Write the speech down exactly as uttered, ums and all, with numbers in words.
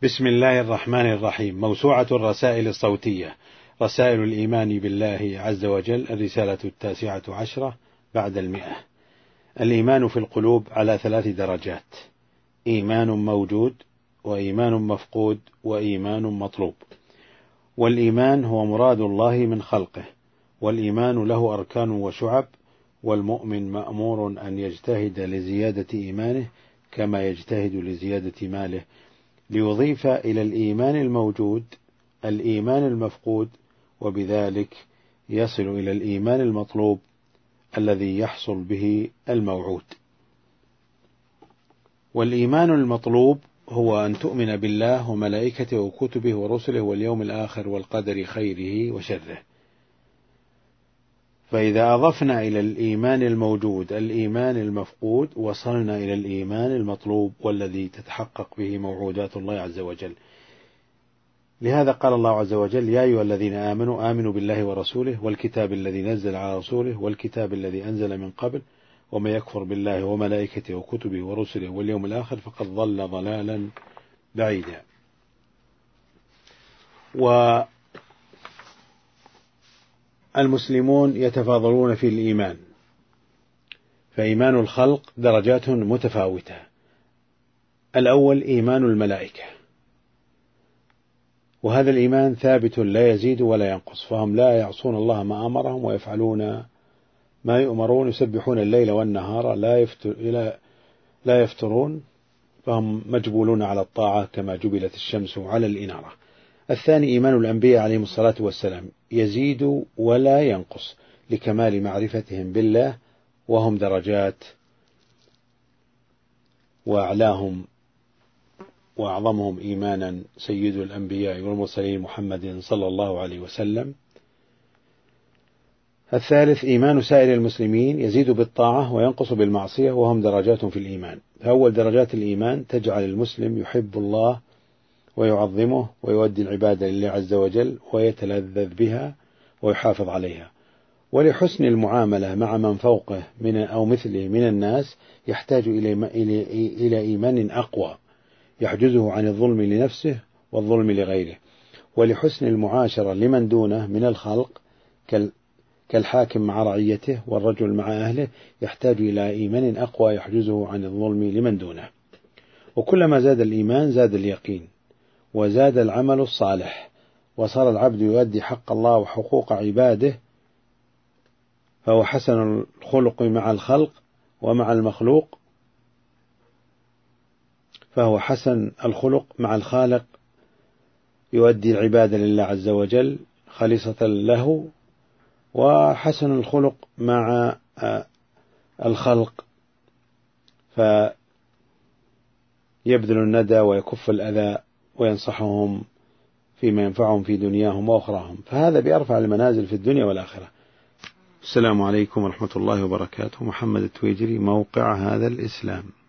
بسم الله الرحمن الرحيم. موسوعة الرسائل الصوتية، رسائل الإيمان بالله عز وجل، الرسالة التاسعة عشرة بعد المئة. الإيمان في القلوب على ثلاث درجات: إيمان موجود، وإيمان مفقود، وإيمان مطلوب. والإيمان هو مراد الله من خلقه، والإيمان له أركان وشعب، والمؤمن مأمور أن يجتهد لزيادة إيمانه كما يجتهد لزيادة ماله، ليضيف إلى الإيمان الموجود الإيمان المفقود، وبذلك يصل إلى الإيمان المطلوب الذي يحصل به الموعود. والإيمان المطلوب هو أن تؤمن بالله وملائكته وكتبه ورسله واليوم الآخر والقدر خيره وشره. فإذا أضفنا إلى الإيمان الموجود الإيمان المفقود وصلنا إلى الإيمان المطلوب والذي تتحقق به موعودات الله عز وجل. لهذا قال الله عز وجل: يا أيها الذين آمنوا آمنوا بالله ورسوله والكتاب الذي نزل على رسوله والكتاب الذي أنزل من قبل ومن يكفر بالله وملائكته وكتبه ورسله واليوم الآخر فقد ضل ضلالا بعيدا. والمسلمون يتفاضلون في الإيمان، فإيمان الخلق درجات متفاوتة. الأول إيمان الملائكة، وهذا الإيمان ثابت لا يزيد ولا ينقص، فهم لا يعصون الله ما أمرهم ويفعلون ما يؤمرون، يسبحون الليل والنهار لا يفتر لا يفترون، فهم مجبولون على الطاعة كما جبلت الشمس على الإنارة. الثاني إيمان الأنبياء عليهم الصلاة والسلام، يزيد ولا ينقص لكمال معرفتهم بالله، وهم درجات، وأعلاهم وأعظمهم إيمانا سيد الأنبياء والمرسلين محمد صلى الله عليه وسلم. الثالث إيمان سائر المسلمين، يزيد بالطاعة وينقص بالمعصية، وهم درجات في الإيمان. فأول درجات الإيمان تجعل المسلم يحب الله ويعظمه ويؤدي العبادة لله عز وجل ويتلذذ بها ويحافظ عليها. ولحسن المعاملة مع من فوقه من أو مثله من الناس يحتاج إلى إيمان أقوى يحجزه عن الظلم لنفسه والظلم لغيره. ولحسن المعاشرة لمن دونه من الخلق كالحاكم مع رعيته والرجل مع أهله يحتاج إلى إيمان أقوى يحجزه عن الظلم لمن دونه. وكلما زاد الإيمان زاد اليقين وزاد العمل الصالح، وصار العبد يؤدي حق الله وحقوق عباده، فهو حسن الخلق مع الخلق ومع المخلوق فهو حسن الخلق مع الخالق، يؤدي العبادة لله عز وجل خالصة له، وحسن الخلق مع الخلق فيبذل الندى ويكف الأذى وينصحهم فيما ينفعهم في دنياهم وأخراهم، فهذا بأرفع المنازل في الدنيا والآخرة. السلام عليكم ورحمة الله وبركاته. محمد التويجري، موقع هذا الإسلام.